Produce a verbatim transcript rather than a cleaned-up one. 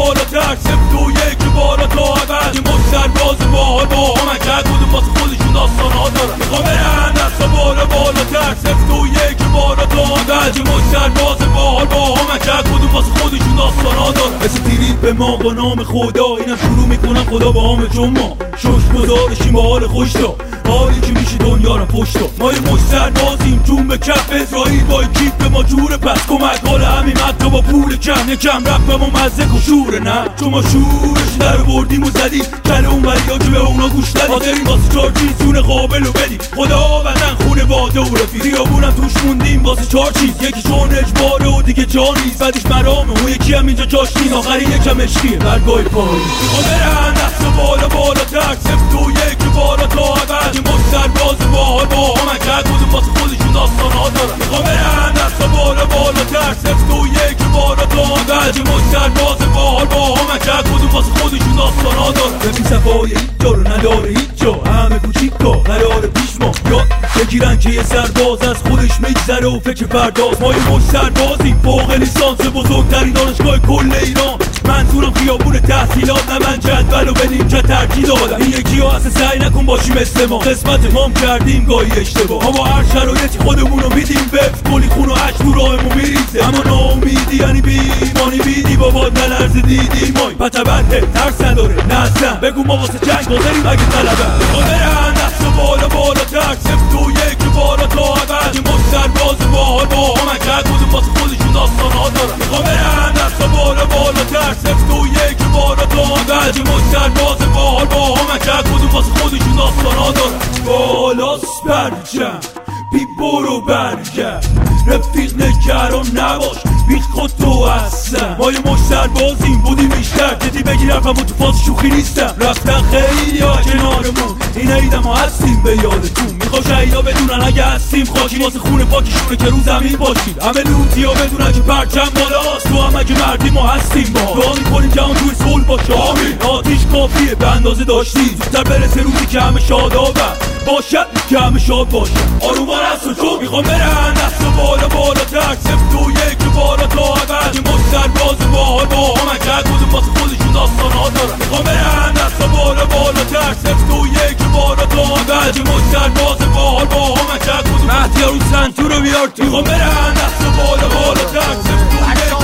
بالاتر سفت و یک بالا تا عبد یه مش سرباز باحال با همکت بودم واسه خودشون داستانا دارن میخوام برن دستا بالا بالاتر سفت و یک بالا تا عبد یه مش سرباز باحال با همکت بودم واسه خودشون داستانا دارن مثل تیرید به ما با نام خدا اینم شروع میکنم خدا با همه چون ما شش گذارشیم با حال خوش دا حالی که میشه دنیا رو پشتا ما یه مش سربازیم جون به کف اسرائیل با کیف به ما جوره پس کمک حال همین حتی با پول کم یکم رفت به ما مزه و شوره نه چون ما شورش در بردیم و زدیم کل اون بریا که به اونا گوش دادیم حاضرین واسه چار چیز سون قابل و بدیم خدا وطن خونه باده و رفیق خیابونم توش موندیم واسه چار چیز یکی چون اجباره و دیگه جا نیست بعدش مرامه اون یکی هم اینجا جاش نیست آخرین یکم عشقیه برگاه پایی میخوام برن دست بالا بالاتر سفت و یک بالا تا عبد یه مش سرباز باحال با همکت بودم واسه خودشون داستانا دارن میخوام برن دست بالا بالاتر سفت و یک بالا تا عبد یه مش سرباز باحال با همکت بودم واسه خودشون داستانا دارن ببین صفای هیچ جا رو نداره هیچ جا همه کوچیکا قرار پیش ما یاد بگیرن که یه سرباز از خودش میگذره و فکر فرداست ما یه مش سربازیم فوق لیسانس بزرگترین دانشگاه کل ایران منظورم خیابون تحصیلات نه من جدول و بدیم که ترجیح دادم این یکی ها اصلا سعی نکن باشی مثل ما قسمت مام کردیم گاهی اشتباه اما هر شرایطی خودمونو میدیم بفت کلی خون و عشق تو راهمون میریزه اما ناامیدی یعنی بیمانی بیدی بابا نلرز دیدی مای پتبنده ترس نداره نزن بگو ما واسه جنگ حاضریم اگه طلبه میخوام برن دست بالا بالاتر سفت و یک بالا تا عبد یه مش سرباز باحال با همکت بودم واسه خودشون داستانا دارن میخوام برن دست بالا بالاتر سفت و یک بالا تا عبد یه مش سرباز باحال با همکت بودم واسه خودشون داستانا دارن بالاست برجم بی برو برگرد رفیق نگران نباش بیخ خود تو هستم ما یه مش سربازیم بودیم بیشتر جدی بگیر حرفم و تو فاز شوخی نیستم رفتن خیلی ها کنارمون این عیدم ها هستیم به یادتون میخوام شهیدا بدونن اگه هستیم خاکی واسه خونه پاکیشونه که رو زمین باشید همه لوتی ها بدونن که پرچم بالاست تو هم اگه مردی ما هستیم با دعا میکنیم جهان توی صلح باشه آمین آتیش کافیه به اندازه داشتیم زودتر برسه روزی که همه شادابن باشد که همه شاد باشه آروم هست و چون میخوام برن دست بالا بالاتر سفت و یک بالا تا عبد یه مش سرباز باحال با همکت بودم واسه خودشون داستانا دارن میخوام برن دست بالا بالاتر سفت و یک بالا تا عبد یه مش سرباز باحال با همکت بودم مهدی رو سنتور رو بیار تو میخوام برن دست بالا بالاتر سفت و یک